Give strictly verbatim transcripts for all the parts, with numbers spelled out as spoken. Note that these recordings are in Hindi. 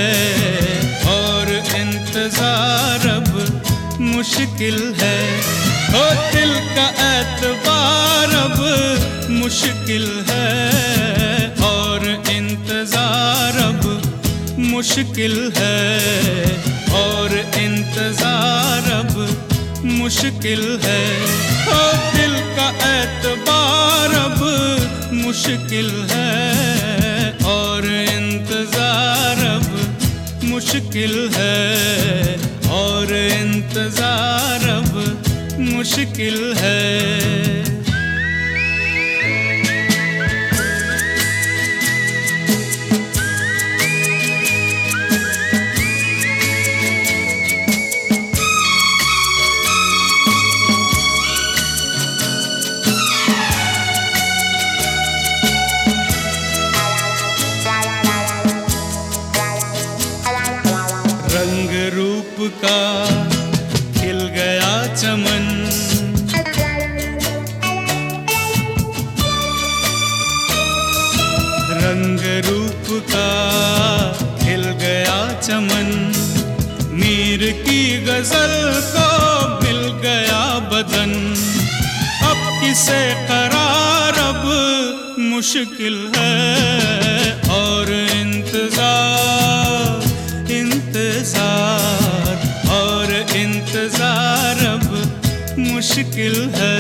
और इंतजार अब मुश्किल है। ओ दिल का एतबार अब मुश्किल है और इंतजार अब मुश्किल है और इंतजार अब मुश्किल है। ओ दिल का एतबार अब मुश्किल है और इंतजार अब मुश्किल है और इंतजार अब मुश्किल है। रंग रूप का खिल गया चमन, रंग रूप का खिल गया चमन, मीर की गजल को मिल गया बदन। अब किसे करार अब मुश्किल है और इंतजार इंतजार और इंतजार अब मुश्किल है।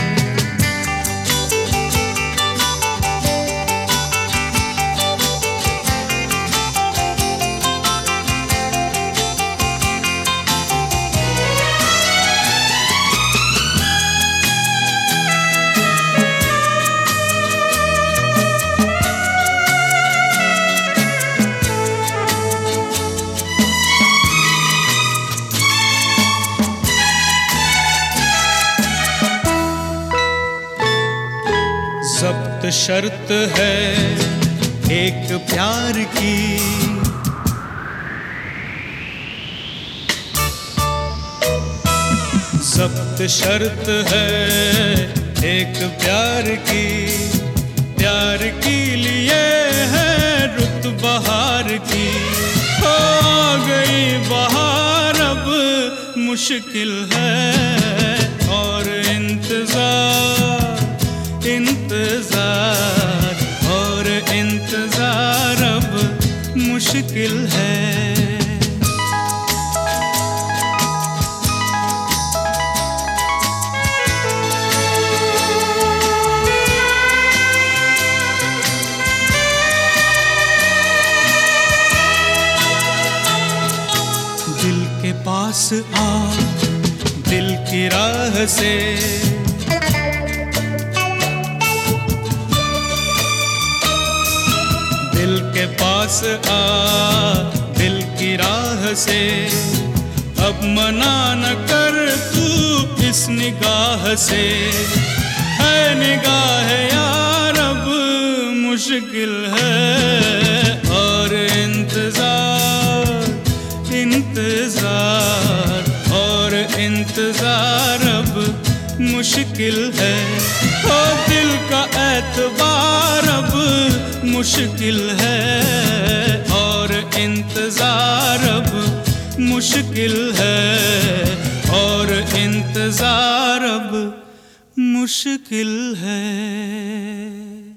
ज़ब्त शर्त है एक प्यार की, ज़ब्त शर्त है एक प्यार की, प्यार के लिए है रुत बहार की। हो गई बहार अब मुश्किल है और इंतजार इंतजार और इंतजार अब मुश्किल है। दिल के पास आ दिल की राह से, दिल के पास आ दिल की राह से, अब मना न कर तू इस निगाह से। है निगाह यार अब मुश्किल है और इंतजार इंतजार और इंतजार अब मुश्किल है। ओ दिल का एतबार अब मुश्किल है और इंतजार अब मुश्किल है और इंतजार अब मुश्किल है।